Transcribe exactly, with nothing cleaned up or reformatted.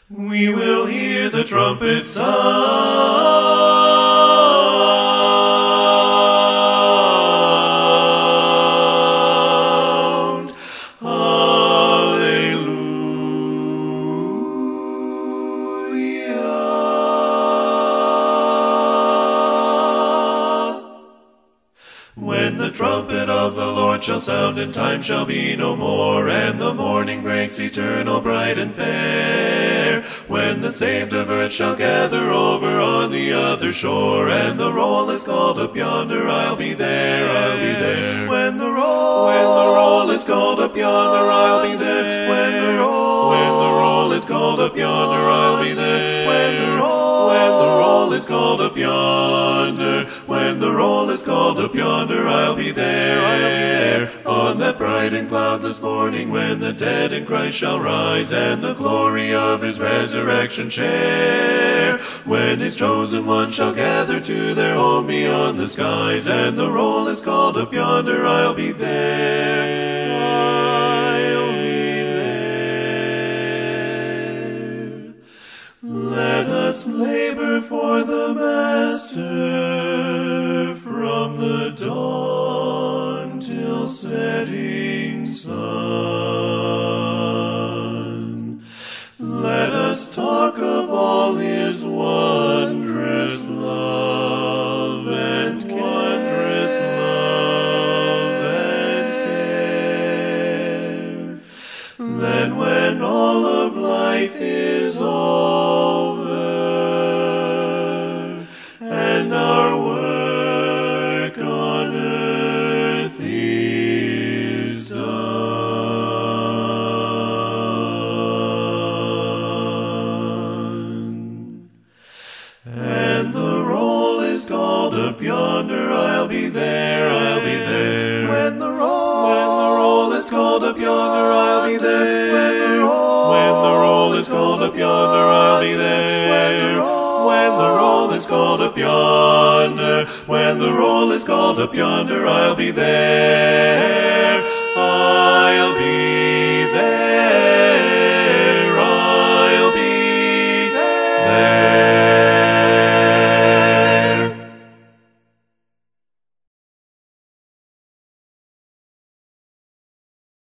We will hear the trumpet sound. Hallelujah. When the trumpet of the Lord shall sound, and time shall be no more, and the morning breaks eternal, bright and fair. When the saved of earth shall gather over on the other shore, and the roll is called up yonder, I'll be there, I'll be there. When the roll, when the roll is called up yonder, I'll be there. When the roll, when the roll is called up yonder, I'll be there. When the roll, when the roll is called up yonder, when the roll is called up yonder, I'll be there, I'll be there. On that bright and cloudless morning, when the dead in Christ shall rise, and the glory of his resurrection share. When his chosen ones shall gather to their home beyond the skies, and the roll is called up yonder, I'll be there, I'll be there. Let us labor for the Master from the dawn till setting sun. Let us talk of all his wondrous love and wondrous love and care. Then when all of life is over, and our work on earth is done, and the roll is called up yonder, I'll be there, I'll be there. When the roll, when the roll is called up yonder, I'll be there. When the roll, when the roll is called up yonder, I'll be there. When the roll, when the roll is called up yonder, when the roll is called up yonder, I'll be there, I'll be there.